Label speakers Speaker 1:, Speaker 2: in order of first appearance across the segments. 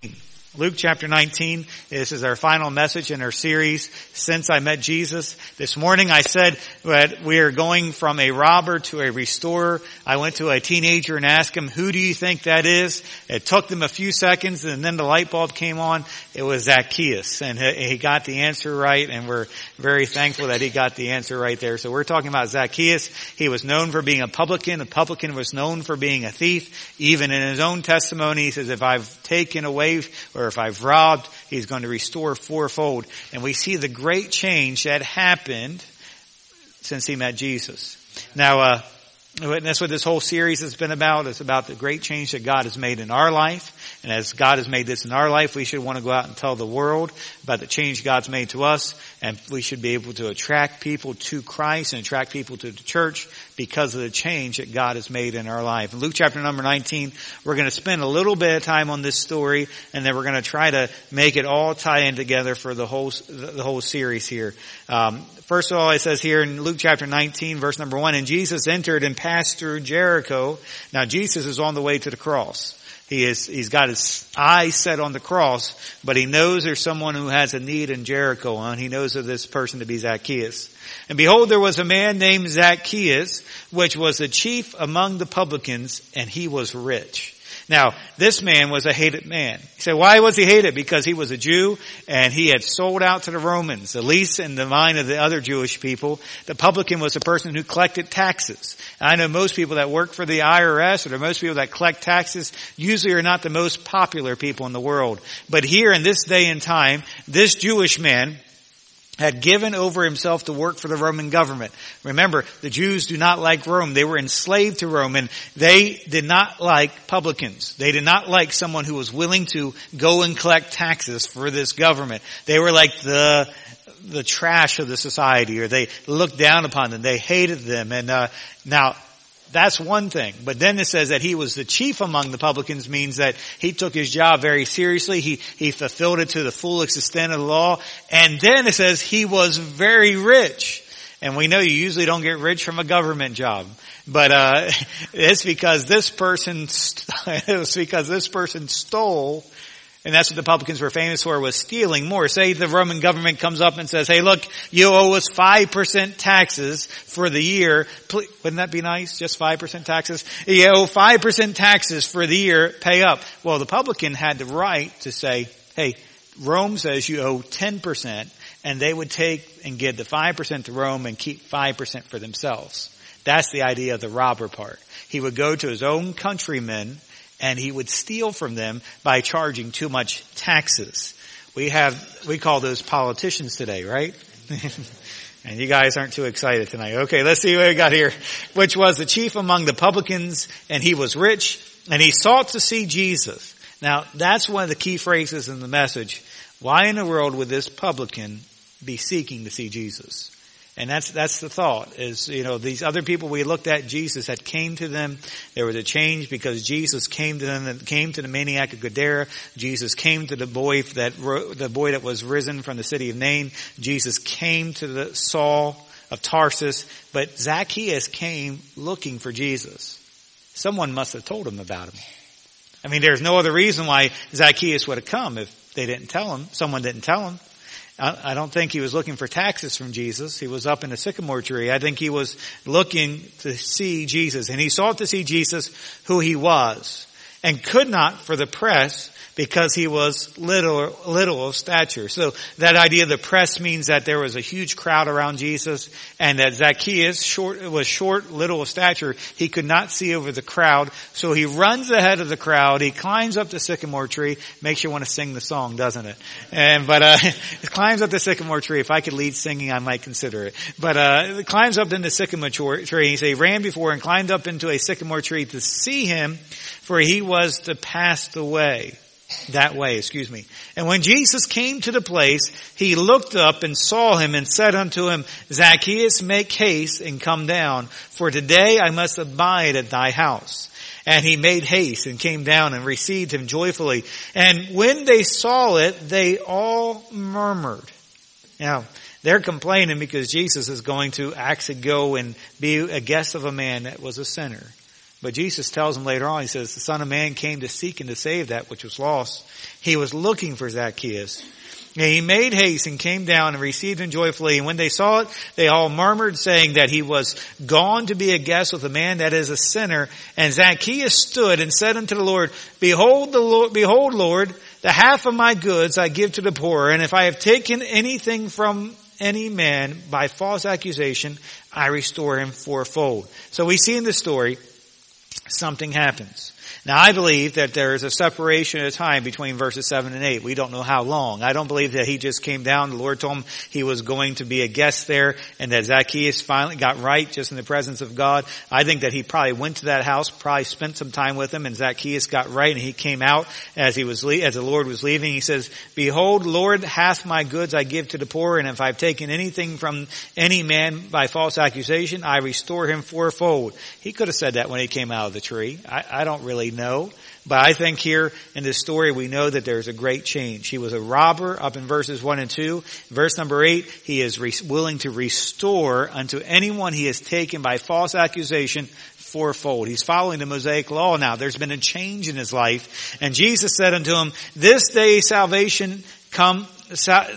Speaker 1: Luke chapter 19, this is our final message in our series, Since I Met Jesus. This morning I said that we are going from a robber to a restorer. I went to a teenager and asked him, who do you think that is? It took them a few seconds and then the light bulb came on. It was Zacchaeus, and he got the answer right, and we're very thankful that he got the answer right there. So we're talking about Zacchaeus. He was known for being a publican. A publican was known for being a thief. Even in his own testimony, he says, if I've taken away or if I've robbed, he's going to restore fourfold. And we see the great change that happened since he met Jesus. Now, that's what this whole series has been about. It's about the great change that God has made in our life. And as God has made this in our life, we should want to go out and tell the world about the change God's made to us. And we should be able to attract people to Christ and attract people to the church because of the change that God has made in our life. In Luke chapter number 19, we're going to spend a little bit of time on this story, and then we're going to try to make it all tie in together for the whole series here. First of all, it says here in Luke chapter 19, verse number 1, and Jesus entered and passed through Jericho. Now Jesus is on the way to the cross. He's got his eyes set on the cross, but he knows there's someone who has a need in Jericho, and he knows of this person to be Zacchaeus. And behold, there was a man named Zacchaeus, which was the chief among the publicans, and he was rich. Now, this man was a hated man. You say, why was he hated? Because he was a Jew and he had sold out to the Romans, at least in the mind of the other Jewish people. The publican was a person who collected taxes. And I know most people that work for the IRS or most people that collect taxes usually are not the most popular people in the world. But here in this day and time, this Jewish man had given over himself to work for the Roman government. Remember, the Jews do not like Rome. They were enslaved to Rome, and they did not like publicans. They did not like someone who was willing to go and collect taxes for this government. They were like the trash of the society, or they looked down upon them. They hated them. And now, that's one thing. But then it says that he was the chief among the publicans, means that he took his job very seriously. He fulfilled it to the fullest extent of the law. And then it says he was very rich. And we know you usually don't get rich from a government job. But it's because this person stole. And that's what the publicans were famous for, was stealing more. Say the Roman government comes up and says, hey, look, you owe us 5% taxes for the year. Wouldn't that be nice? Just 5% taxes? You owe 5% taxes for the year. Pay up. Well, the publican had the right to say, hey, Rome says you owe 10%, and they would take and give the 5% to Rome and keep 5% for themselves. That's the idea of the robber part. He would go to his own countrymen and he would steal from them by charging too much taxes. We call those politicians today, right? And you guys aren't too excited tonight. Okay, let's see what we got here. Which was the chief among the publicans, and he was rich, and he sought to see Jesus. Now, that's one of the key phrases in the message. Why in the world would this publican be seeking to see Jesus? And that's the thought, is, these other people we looked at, Jesus had came to them. There was a change because Jesus came to them, and came to the maniac of Gadara. Jesus came to the boy that was risen from the city of Nain. Jesus came to the Saul of Tarsus. But Zacchaeus came looking for Jesus. Someone must have told him about him. I mean, there's no other reason why Zacchaeus would have come if they didn't tell him. Someone didn't tell him. I don't think he was looking for taxes from Jesus. He was up in a sycamore tree. I think he was looking to see Jesus. And he sought to see Jesus, who he was, and could not for the press, because he was little of stature. So that idea of the press means that there was a huge crowd around Jesus, and that Zacchaeus was short, little of stature. He could not see over the crowd. So he runs ahead of the crowd. He climbs up the sycamore tree. Makes you want to sing the song, doesn't it? But he climbs up the sycamore tree. If I could lead singing, I might consider it. But he climbs up in the sycamore tree. So he ran before and climbed up into a sycamore tree to see him, for he was to pass that way. And when Jesus came to the place, he looked up and saw him and said unto him, Zacchaeus, make haste and come down, for today I must abide at thy house. And he made haste and came down and received him joyfully. And when they saw it, they all murmured. Now, they're complaining because Jesus is going to actually go and be a guest of a man that was a sinner. But Jesus tells him later on, he says, the Son of Man came to seek and to save that which was lost. He was looking for Zacchaeus. And he made haste and came down and received him joyfully. And when they saw it, they all murmured, saying that he was gone to be a guest with a man that is a sinner. And Zacchaeus stood and said unto the Lord, Behold, Lord, the half of my goods I give to the poor. And if I have taken anything from any man by false accusation, I restore him fourfold. So we see in this story, something happens. Now I believe that there is a separation of time between verses 7 and 8. We don't know how long. I don't believe that he just came down. The Lord told him he was going to be a guest there and that Zacchaeus finally got right just in the presence of God. I think that he probably went to that house, probably spent some time with him, and Zacchaeus got right and he came out as the Lord was leaving. He says, Behold, Lord, half my goods I give to the poor, and if I've taken anything from any man by false accusation, I restore him fourfold. He could have said that when he came out of the tree. I don't really know. But I think here in this story we know that there's a great change. He was a robber up in verses 1 and 2. Verse number 8, he is willing to restore unto anyone he has taken by false accusation fourfold. He's following the Mosaic law now. There's been a change in his life. And Jesus said unto him, This day is salvation come to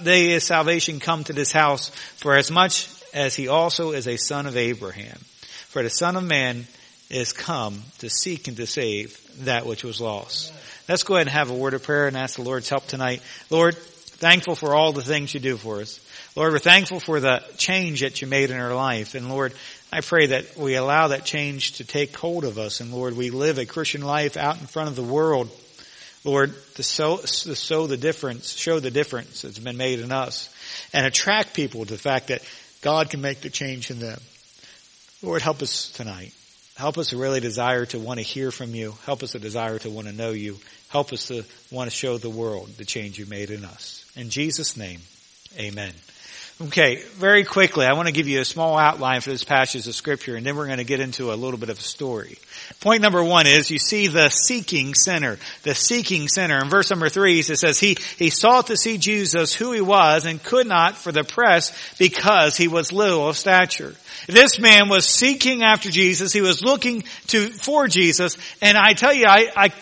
Speaker 1: this house, for as much as he also is a son of Abraham. For the Son of Man is come to seek and to save that which was lost. Let's go ahead and have a word of prayer and ask the Lord's help tonight. Lord, thankful for all the things you do for us. Lord, we're thankful for the change that you made in our life. And Lord, I pray that we allow that change to take hold of us. And Lord, we live a Christian life out in front of the world. Lord, to show the difference that's been made in us and attract people to the fact that God can make the change in them. Lord, help us tonight. Help us to really desire to want to hear from you. Help us to desire to want to know you. Help us to want to show the world the change you made in us. In Jesus' name, amen. Okay, very quickly, I want to give you a small outline for this passage of Scripture, and then we're going to get into a little bit of a story. Point number 1 is you see the seeking sinner. The seeking sinner. In verse number 3, it says, He sought to see Jesus, who he was, and could not for the press, because he was little of stature. This man was seeking after Jesus. He was looking for Jesus. And I tell you,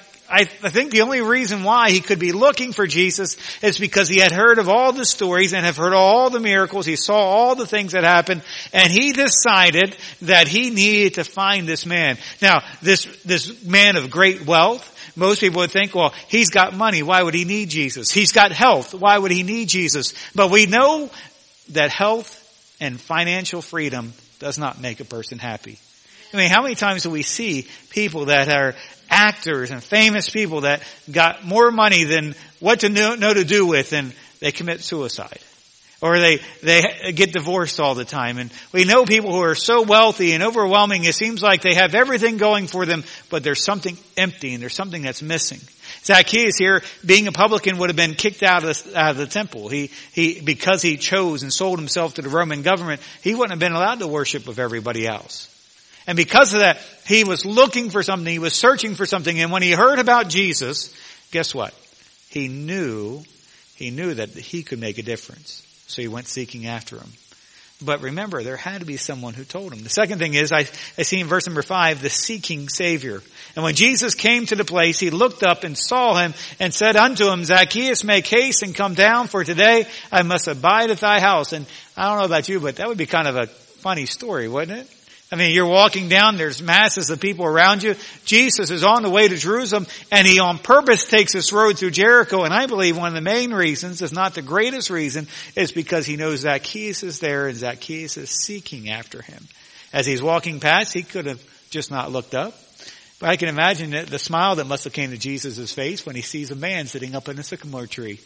Speaker 1: I think the only reason why he could be looking for Jesus is because he had heard of all the stories and have heard all the miracles. He saw all the things that happened, and he decided that he needed to find this man. Now, this man of great wealth, most people would think, well, he's got money. Why would he need Jesus? He's got health. Why would he need Jesus? But we know that health and financial freedom does not make a person happy. I mean, how many times do we see people that are actors and famous people that got more money than what to know to do with, and they commit suicide? Or they get divorced all the time. And we know people who are so wealthy and overwhelming, it seems like they have everything going for them, but there's something empty and there's something that's missing. Zacchaeus here, being a publican, would have been kicked out of the temple. Because he chose and sold himself to the Roman government, he wouldn't have been allowed to worship with everybody else. And because of that, he was looking for something, he was searching for something, and when he heard about Jesus, guess what? He knew that he could make a difference. So he went seeking after him. But remember, there had to be someone who told him. The second thing is, I see in verse number 5, the seeking Savior. And when Jesus came to the place, he looked up and saw him and said unto him, Zacchaeus, make haste and come down, for today I must abide at thy house. And I don't know about you, but that would be kind of a funny story, wouldn't it? I mean, you're walking down, there's masses of people around you. Jesus is on the way to Jerusalem, and he on purpose takes this road through Jericho. And I believe one of the main reasons, if not the greatest reason, is because he knows Zacchaeus is there, and Zacchaeus is seeking after him. As he's walking past, he could have just not looked up. But I can imagine the smile that must have came to Jesus' face when he sees a man sitting up in a sycamore tree.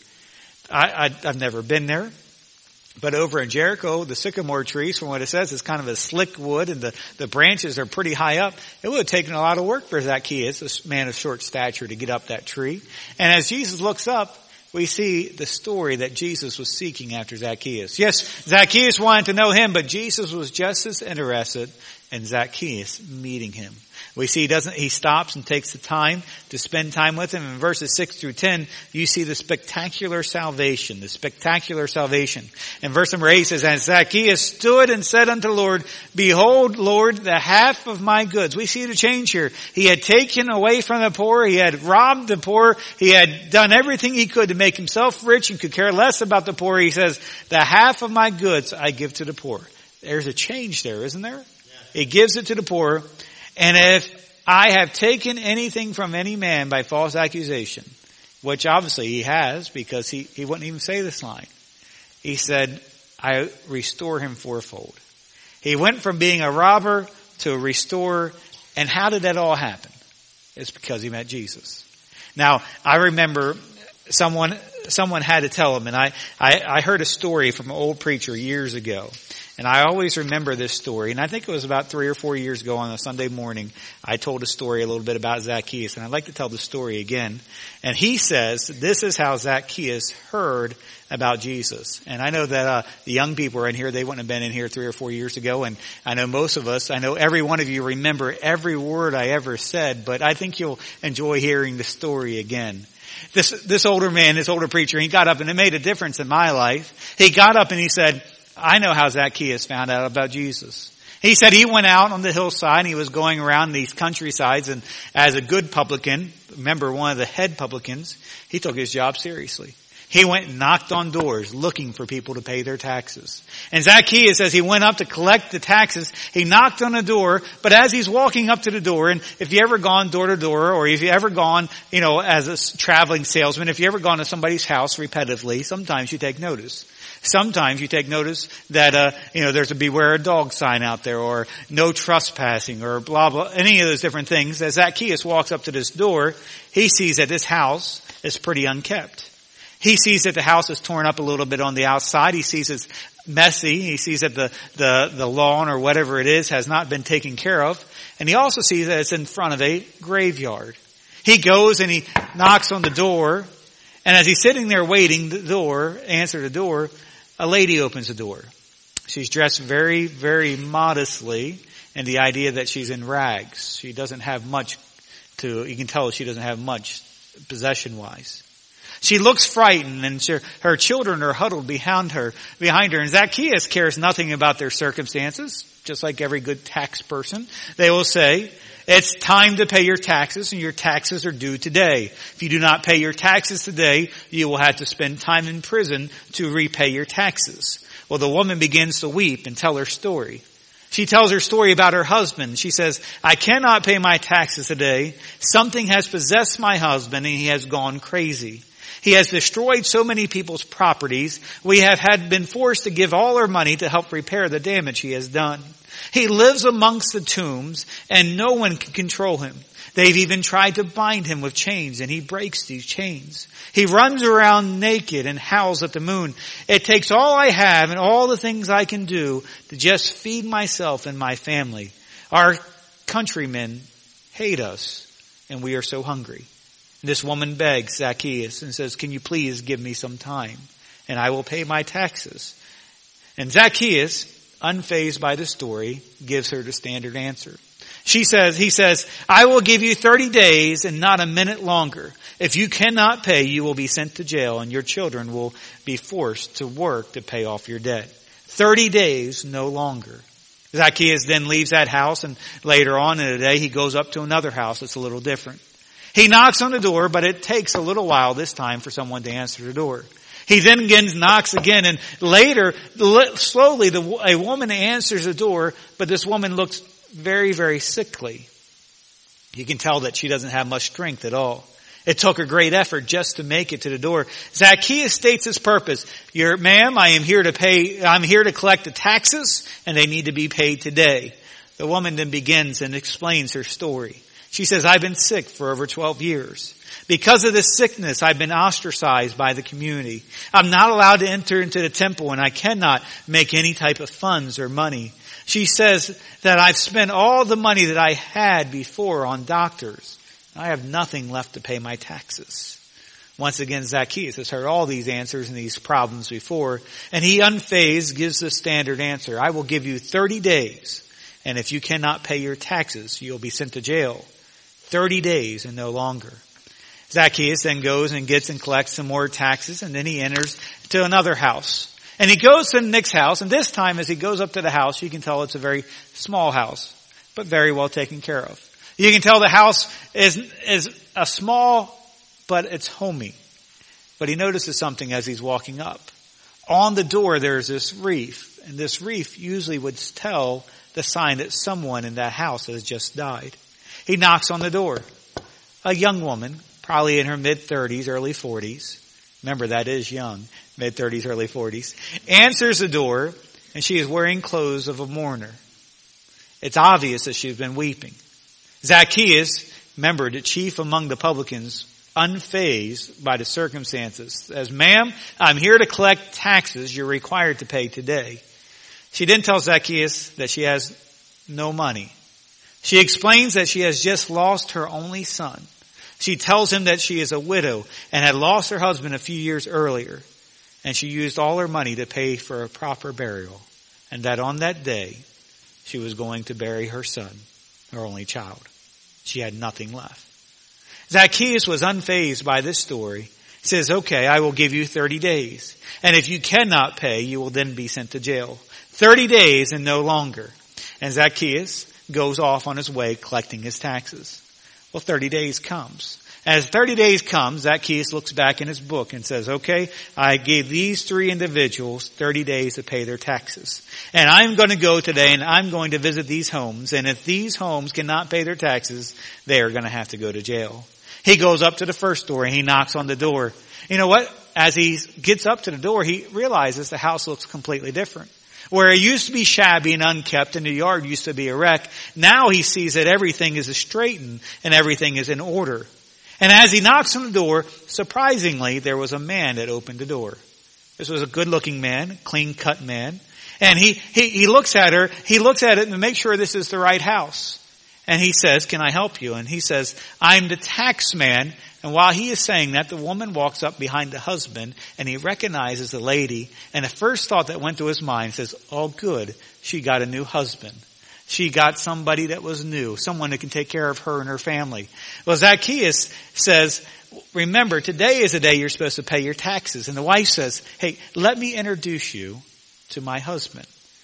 Speaker 1: I've never been there. But over in Jericho, the sycamore trees, from what it says, is kind of a slick wood, and the branches are pretty high up. It would have taken a lot of work for Zacchaeus, this man of short stature, to get up that tree. And as Jesus looks up, we see the story that Jesus was seeking after Zacchaeus. Yes, Zacchaeus wanted to know him, but Jesus was just as interested in Zacchaeus meeting him. We see he stops and takes the time to spend time with him. In verses 6 through 10, you see the spectacular salvation, And verse number 8 says, "And Zacchaeus stood and said unto the Lord, Behold, Lord, the half of my goods." We see the change here. He had taken away from the poor. He had robbed the poor. He had done everything he could to make himself rich and could care less about the poor. He says, "The half of my goods I give to the poor." There's a change there, isn't there? He gives it to the poor. "And if I have taken anything from any man by false accusation," which obviously he has, because he wouldn't even say this line. He said, "I restore him fourfold." He went from being a robber to a restorer. And how did that all happen? It's because he met Jesus. Now, I remember someone had to tell him, and I heard a story from an old preacher years ago. And I always remember this story, and I think it was about 3 or 4 years ago on a Sunday morning, I told a story a little bit about Zacchaeus, and I'd like to tell the story again. And he says, this is how Zacchaeus heard about Jesus. And I know that the young people are in here, they wouldn't have been in here 3 or 4 years ago, and I know most of us, I know every one of you remember every word I ever said, but I think you'll enjoy hearing the story again. This older man, this older preacher, he got up, and it made a difference in my life. He got up and he said, "I know how Zacchaeus found out about Jesus." He said he went out on the hillside and he was going around these countrysides, and as a good publican, remember one of the head publicans, he took his job seriously. He went and knocked on doors looking for people to pay their taxes. And Zacchaeus, as he went up to collect the taxes, he knocked on a door, but as he's walking up to the door, and if you ever gone door to door, or if you ever gone, as a traveling salesman, if you ever gone to somebody's house repetitively, sometimes you take notice. Sometimes you take notice that, there's a beware a dog sign out there, or no trespassing, or blah, blah, any of those different things. As Zacchaeus walks up to this door, he sees that this house is pretty unkept. He sees that the house is torn up a little bit on the outside. He sees it's messy. He sees that the lawn or whatever it is has not been taken care of. And he also sees that it's in front of a graveyard. He goes and he knocks on the door. And as he's sitting there waiting answer the door, a lady opens the door. She's dressed very, very modestly, and the idea that she's in rags. She doesn't have much you can tell she doesn't have much possession-wise. She looks frightened, and her children are huddled behind her. And Zacchaeus cares nothing about their circumstances, just like every good tax person. They will say, "It's time to pay your taxes, and your taxes are due today. If you do not pay your taxes today, you will have to spend time in prison to repay your taxes." Well, the woman begins to weep and tell her story. She tells her story about her husband. She says, "I cannot pay my taxes today. Something has possessed my husband, and he has gone crazy. He has destroyed so many people's properties. We have been forced to give all our money to help repair the damage he has done. He lives amongst the tombs, and no one can control him. They've even tried to bind him with chains, and he breaks these chains. He runs around naked and howls at the moon. It takes all I have and all the things I can do to just feed myself and my family. Our countrymen hate us, and we are so hungry." This woman begs Zacchaeus and says, "Can you please give me some time, and I will pay my taxes?" And Zacchaeus, unfazed by the story, gives her the standard answer. He says, "I will give you 30 days and not a minute longer. If you cannot pay, you will be sent to jail, and your children will be forced to work to pay off your debt. 30 days, no longer." Zacchaeus then leaves that house, and later on in the day, he goes up to another house that's a little different. He knocks on the door, but it takes a little while this time for someone to answer the door. He then again knocks again, and later, slowly, a woman answers the door, but this woman looks very, very sickly. You can tell that she doesn't have much strength at all. It took a great effort just to make it to the door. Zacchaeus states his purpose. "Ma'am, I'm here to collect the taxes, and they need to be paid today." The woman then begins and explains her story. She says, "I've been sick for over 12 years. Because of this sickness, I've been ostracized by the community. I'm not allowed to enter into the temple, and I cannot make any type of funds or money." She says that I've spent all the money that I had before on doctors. I have nothing left to pay my taxes. Once again, Zacchaeus has heard all these answers and these problems before, and he unfazed gives the standard answer. "I will give you 30 days. And if you cannot pay your taxes, you'll be sent to jail 30 days and no longer. Zacchaeus then goes and gets and collects some more taxes, and then he enters to another house. And he goes to the next house, and this time as he goes up to the house, you can tell it's a very small house, but very well taken care of. You can tell the house is a small, but it's homey. But he notices something as he's walking up. On the door there's this wreath, and this wreath usually would tell the sign that someone in that house has just died. He knocks on the door. A young woman, probably in her mid-30s, early 40s. Remember, that is young. Mid-30s, early 40s. Answers the door, and she is wearing clothes of a mourner. It's obvious that she's been weeping. Zacchaeus, remember, the chief among the publicans, unfazed by the circumstances, says, "Ma'am, I'm here to collect taxes you're required to pay today." She then tells Zacchaeus that she has no money. She explains that she has just lost her only son. She tells him that she is a widow and had lost her husband a few years earlier, and she used all her money to pay for a proper burial, and that on that day she was going to bury her son, her only child. She had nothing left. Zacchaeus was unfazed by this story. He says, "Okay, I will give you 30 days. And if you cannot pay, you will then be sent to jail. 30 days and no longer." And Zacchaeus goes off on his way collecting his taxes. Well, 30 days comes. As 30 days comes, Zacchaeus looks back in his book and says, "Okay, I gave these 3 individuals 30 days to pay their taxes. And I'm going to go today and I'm going to visit these homes. And if these homes cannot pay their taxes, they are going to have to go to jail." He goes up to the first door and he knocks on the door. You know what? As he gets up to the door, he realizes the house looks completely different. Where it used to be shabby and unkept and the yard used to be a wreck, now he sees that everything is straightened and everything is in order. And as he knocks on the door, surprisingly, there was a man that opened the door. This was a good-looking man, clean-cut man. And he looks at her, he looks at it to make sure this is the right house. And he says, "Can I help you?" And he says, "I'm the tax man." And while he is saying that, the woman walks up behind the husband and he recognizes the lady. And the first thought that went to his mind says, "Oh, good. She got a new husband. She got somebody that was new, someone that can take care of her and her family." Well, Zacchaeus says, "Remember, today is the day you're supposed to pay your taxes." And the wife says, "Hey, let me introduce you to my husband."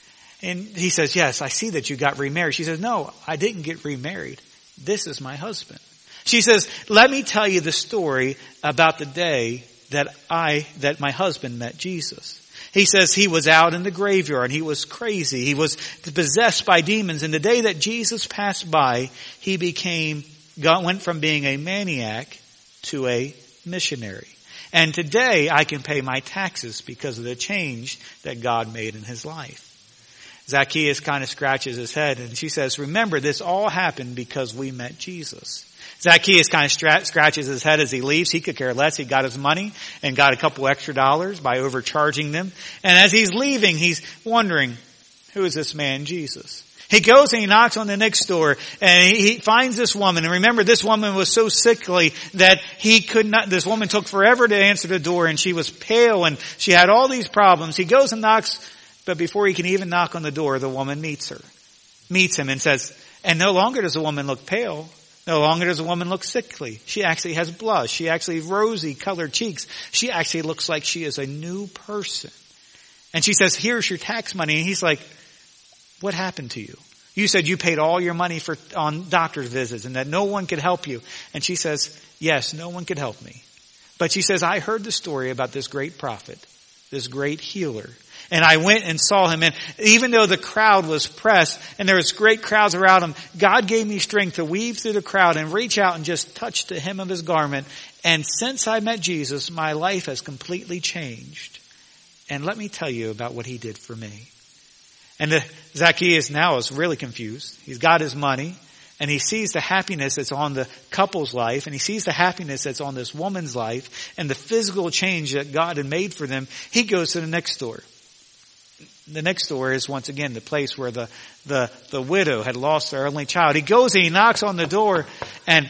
Speaker 1: And he says, "Yes, I see that you got remarried." She says, "No, I didn't get remarried. This is my husband." She says, "Let me tell you the story about the day that my husband met Jesus." He says he was out in the graveyard. He was crazy. He was possessed by demons. And the day that Jesus passed by, he went from being a maniac to a missionary. And today I can pay my taxes because of the change that God made in his life. Zacchaeus kind of scratches his head and she says, "Remember, this all happened because we met Jesus." Zacchaeus kind of scratches his head as he leaves. He could care less. He got his money and got a couple extra dollars by overcharging them. And as he's leaving, he's wondering, who is this man, Jesus? He goes and he knocks on the next door and he finds this woman. And remember, this woman was so sickly that this woman took forever to answer the door and she was pale and she had all these problems. He goes and knocks, but before he can even knock on the door, the woman meets him and says, and no longer does the woman look pale. No longer does the woman look sickly. She actually has blush. She actually has rosy colored cheeks. She actually looks like she is a new person. And she says, "Here's your tax money." And he's like, "What happened to you? You said you paid all your money on doctor's visits and that no one could help you." And she says, "Yes, no one could help me." But she says, "I heard the story about this great prophet, this great healer. And I went and saw him. And even though the crowd was pressed and there was great crowds around him, God gave me strength to weave through the crowd and reach out and just touch the hem of his garment. And since I met Jesus, my life has completely changed. And let me tell you about what he did for me." And Zacchaeus now is really confused. He's got his money and he sees the happiness that's on the couple's life and he sees the happiness that's on this woman's life and the physical change that God had made for them. He goes to the next door. The next door is once again the place where the widow had lost her only child. He goes and he knocks on the door and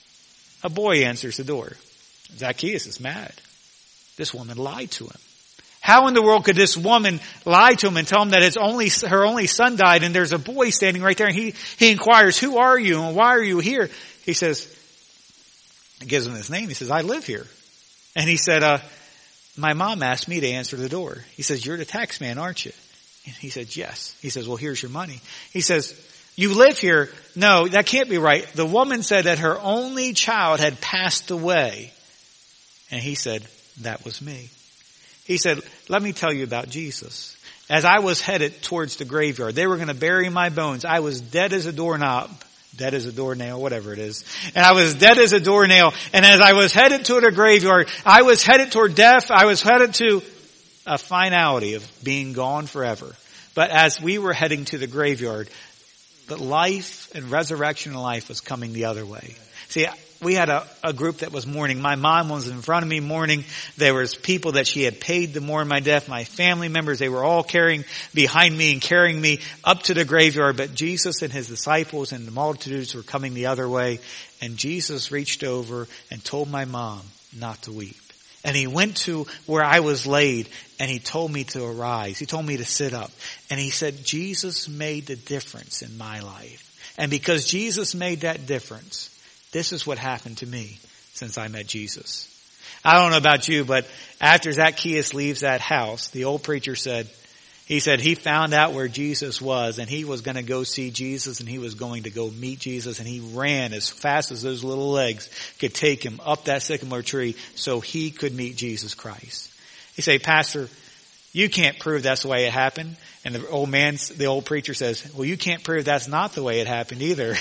Speaker 1: a boy answers the door. Zacchaeus is mad. This woman lied to him. How in the world could this woman lie to him and tell him that her only son died and there's a boy standing right there, and he inquires, who are you and why are you here? He says, he gives him his name. He says, I live here. And he said, my mom asked me to answer the door. He says, you're the tax man, aren't you? And he said, yes. He says, well, here's your money. He says, you live here? No, that can't be right. The woman said that her only child had passed away. And he said, that was me. He said, let me tell you about Jesus. As I was headed towards the graveyard, they were going to bury my bones. I was dead as a doorknob. Dead as a doornail, whatever it is. And I was dead as a doornail. And as I was headed toward a graveyard, I was headed toward death. I was headed to a finality of being gone forever. But as we were heading to the graveyard, the life and resurrection of life was coming the other way. See, we had a group that was mourning. My mom was in front of me mourning. There was people that she had paid to mourn my death. My family members, they were all carrying behind me and carrying me up to the graveyard. But Jesus and his disciples and the multitudes were coming the other way. And Jesus reached over and told my mom not to weep. And he went to where I was laid and he told me to arise. He told me to sit up. And he said, Jesus made the difference in my life. And because Jesus made that difference, this is what happened to me since I met Jesus. I don't know about you, but after Zacchaeus leaves that house, the old preacher said he found out where Jesus was and he was going to go see Jesus and he was going to go meet Jesus, and he ran as fast as those little legs could take him up that sycamore tree so he could meet Jesus Christ. You say, Pastor, you can't prove that's the way it happened. And the old preacher says, well, you can't prove that's not the way it happened either.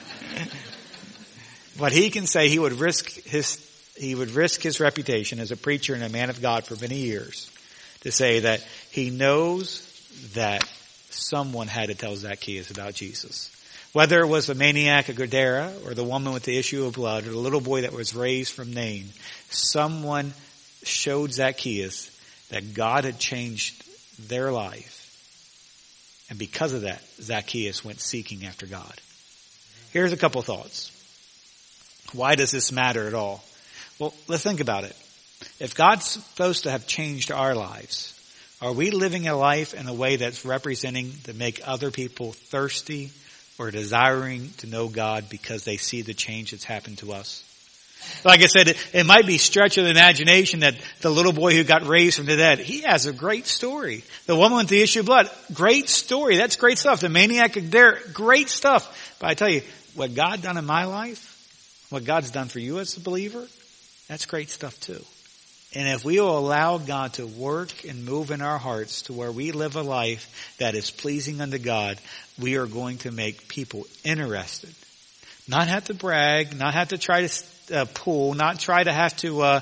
Speaker 1: But he can say he would risk his reputation as a preacher and a man of God for many years to say that he knows that someone had to tell Zacchaeus about Jesus. Whether it was the maniac of Gadara or the woman with the issue of blood or the little boy that was raised from Nain, someone showed Zacchaeus that God had changed their life. And because of that, Zacchaeus went seeking after God. Here's a couple thoughts. Why does this matter at all? Well, let's think about it. If God's supposed to have changed our lives, are we living a life in a way that's representing to make other people thirsty or desiring to know God because they see the change that's happened to us? Like I said, it might be stretch of the imagination that the little boy who got raised from the dead, he has a great story. The woman with the issue of blood, great story. That's great stuff. The maniac there, great stuff. But I tell you, what God done in my life, what God's done for you as a believer, that's great stuff too. And if we will allow God to work and move in our hearts to where we live a life that is pleasing unto God, we are going to make people interested. Not have to brag, not have to try to pull, not try to have to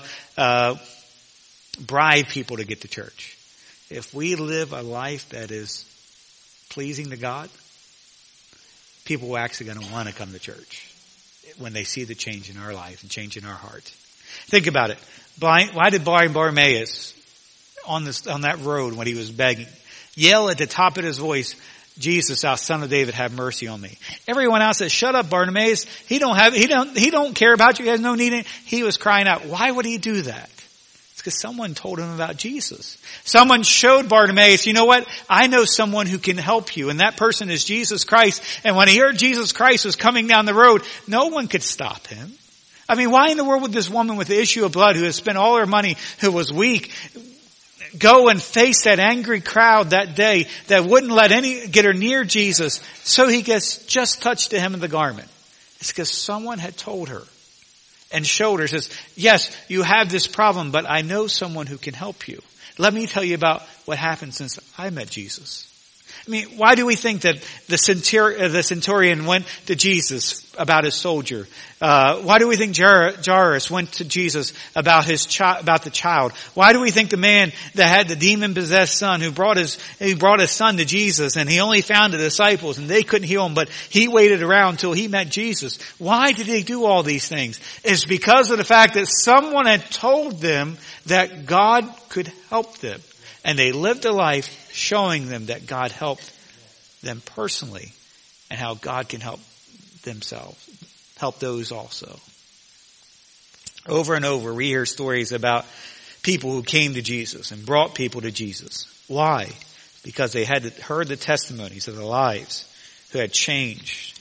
Speaker 1: bribe people to get to church. If we live a life that is pleasing to God, people are actually going to want to come to church when they see the change in our life and change in our heart. Think about it. Why did Bartimaeus on that road when he was begging yell at the top of his voice, Jesus, thou son of David, have mercy on me? Everyone else said, shut up, Bartimaeus. He don't care about you. He has no need. He was crying out. Why would he do that? It's because someone told him about Jesus. Someone showed Bartimaeus, you know what? I know someone who can help you, and that person is Jesus Christ. And when he heard Jesus Christ was coming down the road, no one could stop him. I mean, why in the world would this woman with the issue of blood, who has spent all her money, who was weak, go and face that angry crowd that day that wouldn't let get her near Jesus, so he gets just touched to hem of the garment? It's because someone had told her and showed her, says, yes, you have this problem, but I know someone who can help you. Let me tell you about what happened since I met Jesus. I mean, why do we think that the centurion went to Jesus about his soldier? Why do we think Jairus went to Jesus about the child? Why do we think the man that had the demon-possessed son he brought his son to Jesus, and he only found the disciples and they couldn't heal him, but he waited around until he met Jesus? Why did they do all these things? It's because of the fact that someone had told them that God could help them. And they lived a life showing them that God helped them personally and how God can help themselves, help those also. Over and over, we hear stories about people who came to Jesus and brought people to Jesus. Why? Because they had heard the testimonies of their lives who had changed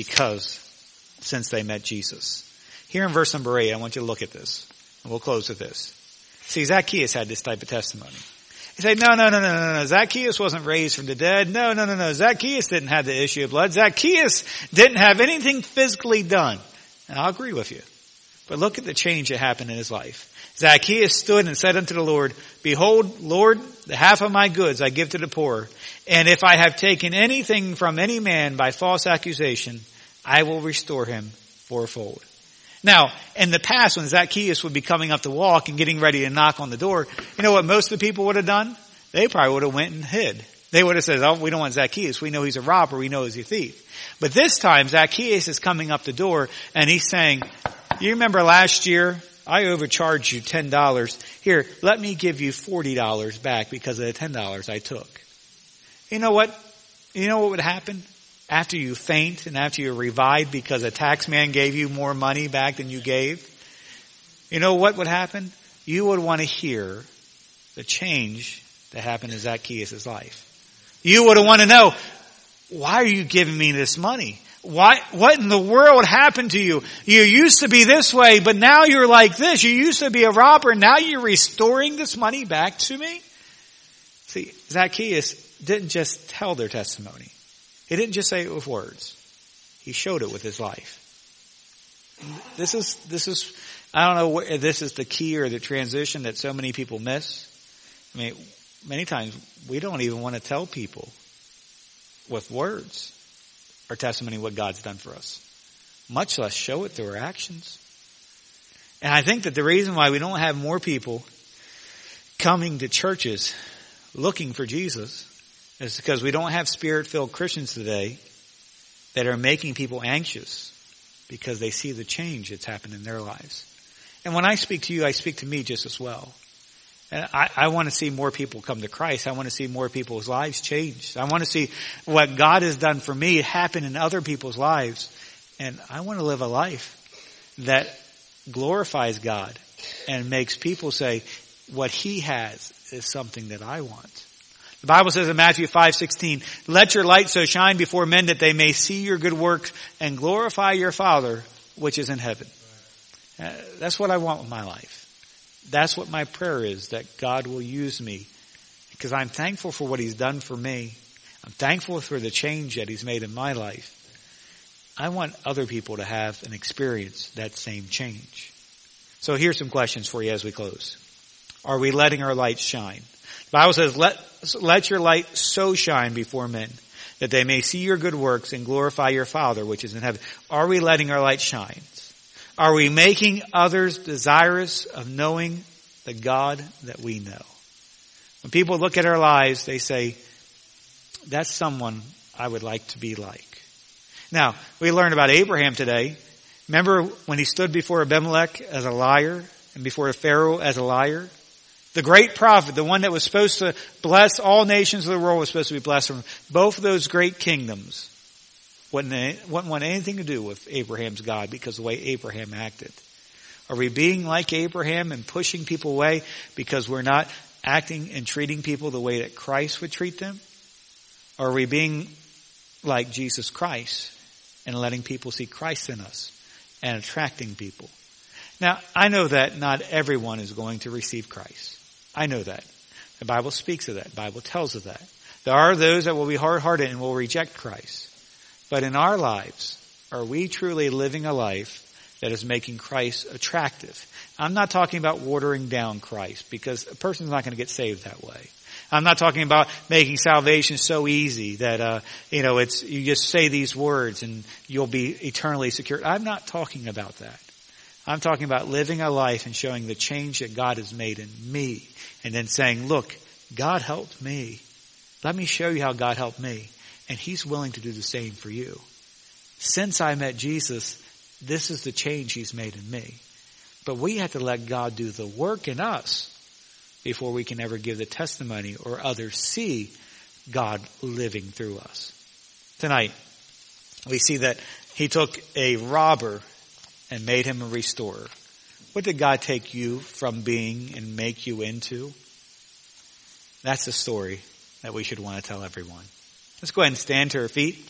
Speaker 1: since they met Jesus. Here in verse number 8, I want you to look at this. And we'll close with this. See, Zacchaeus had this type of testimony. He said, no. Zacchaeus wasn't raised from the dead. No. Zacchaeus didn't have the issue of blood. Zacchaeus didn't have anything physically done. And I'll agree with you. But look at the change that happened in his life. Zacchaeus stood and said unto the Lord, Behold, Lord, the half of my goods I give to the poor. And if I have taken anything from any man by false accusation, I will restore him fourfold. Now, in the past, when Zacchaeus would be coming up the walk and getting ready to knock on the door, you know what most of the people would have done? They probably would have went and hid. They would have said, oh, we don't want Zacchaeus. We know he's a robber. We know he's a thief. But this time, Zacchaeus is coming up the door and he's saying, you remember last year, I overcharged you $10. Here, let me give you $40 back because of the $10 I took. You know what? You know what would happen? After you faint and after you're revived because a tax man gave you more money back than you gave, you know what would happen? You would want to hear the change that happened in Zacchaeus' life. You would want to know, why are you giving me this money? What in the world happened to you? You used to be this way, but now you're like this. You used to be a robber, and now you're restoring this money back to me? See, Zacchaeus didn't just tell their testimony. He didn't just say it with words. He showed it with his life. This is, I don't know if this is the key or the transition that so many people miss. I mean, many times we don't even want to tell people with words our testimony what God's done for us, much less show it through our actions. And I think that the reason why we don't have more people coming to churches looking for Jesus is because we don't have Spirit-filled Christians today that are making people anxious because they see the change that's happened in their lives. And when I speak to you, I speak to me just as well. And I want to see more people come to Christ. I want to see more people's lives changed. I want to see what God has done for me happen in other people's lives. And I want to live a life that glorifies God and makes people say what He has is something that I want. The Bible says in Matthew 5:16, let your light so shine before men that they may see your good works and glorify your Father which is in heaven. That's what I want with my life. That's what my prayer is, that God will use me because I'm thankful for what He's done for me. I'm thankful for the change that He's made in my life. I want other people to have and experience that same change. So here's some questions for you as we close. Are we letting our light shine? The Bible says, let your light so shine before men that they may see your good works and glorify your Father which is in heaven. Are we letting our light shine? Are we making others desirous of knowing the God that we know? When people look at our lives, they say, that's someone I would like to be like. Now, we learned about Abraham today. Remember when he stood before Abimelech as a liar and before Pharaoh as a liar? The great prophet, the one that was supposed to bless all nations of the world, was supposed to be blessed from both of those great kingdoms. Wouldn't want anything to do with Abraham's God because of the way Abraham acted. Are we being like Abraham and pushing people away because we're not acting and treating people the way that Christ would treat them? Or are we being like Jesus Christ and letting people see Christ in us and attracting people? Now, I know that not everyone is going to receive Christ. I know that. The Bible speaks of that. The Bible tells of that. There are those that will be hard-hearted and will reject Christ. But in our lives, are we truly living a life that is making Christ attractive? I'm not talking about watering down Christ because a person's not going to get saved that way. I'm not talking about making salvation so easy that, it's, you just say these words and you'll be eternally secure. I'm not talking about that. I'm talking about living a life and showing the change that God has made in me and then saying, look, God helped me. Let me show you how God helped me. And He's willing to do the same for you. Since I met Jesus, this is the change He's made in me. But we have to let God do the work in us before we can ever give the testimony or others see God living through us. Tonight, we see that He took a robber and made him a restorer. What did God take you from being and make you into? That's the story that we should want to tell everyone. Let's go ahead and stand to our feet.